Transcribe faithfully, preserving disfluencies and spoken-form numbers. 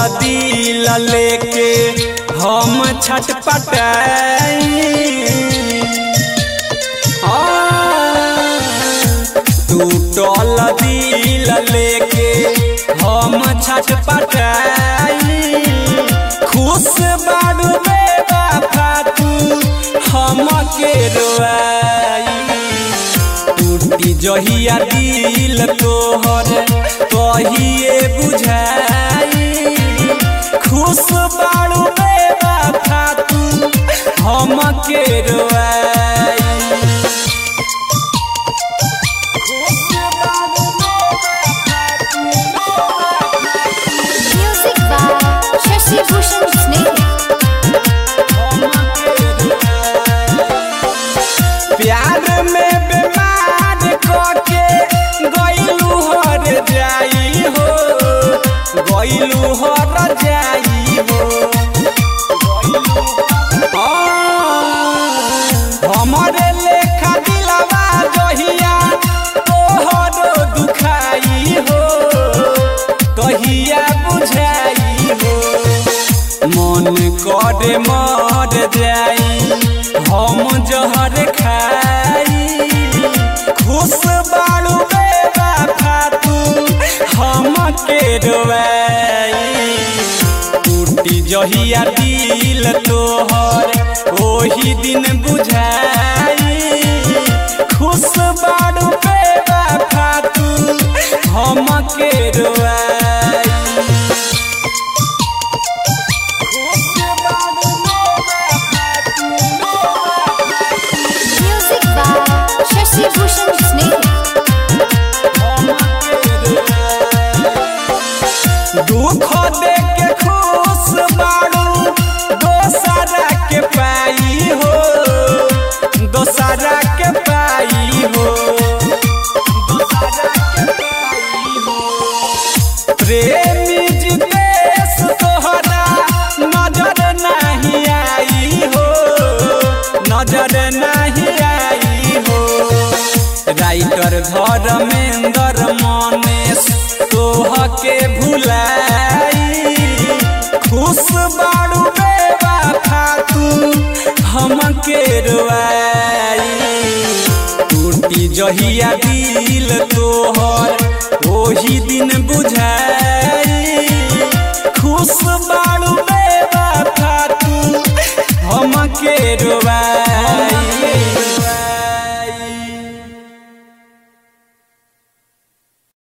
दिल लेके हम छटपटाई टूटल दिल लेके हम छटपटाई खुश बारू बेवफा तू हमके रोआई टूटी जहिया दिल तोहर कहिए बुझाई खुश बारू बेवफा तू हमके रोआई प्यार में बीमार करके गइलू हर जाई हो गइलू हर जाई हो हमारे लेखा दिलवा जहिया तोहर दुखाई हो कहिया बुझाई हो मन करे मर जाई हम जहर खाई खुश बारू बेवफा तू हमके रोआई टूटी जहिया दिल तोहर ओही दिन बुझाई खुश बारू बेवफा तू हमके रोआई दुख देके खुश बारू दोसरा के पाई हो दोसरा के पाई हो प्रेमी जितेश तोहरा नजर नहीं आई हो नजर नहीं आई हो राइटर धर्मेंद्र मनेश तोहके भुलाई खुश बारू बेवफा तू हमके रोआई टूटी जहिया दिल तोहर ओही दिन बुझाई खुश बारू बेवफा तू हमके रोआई।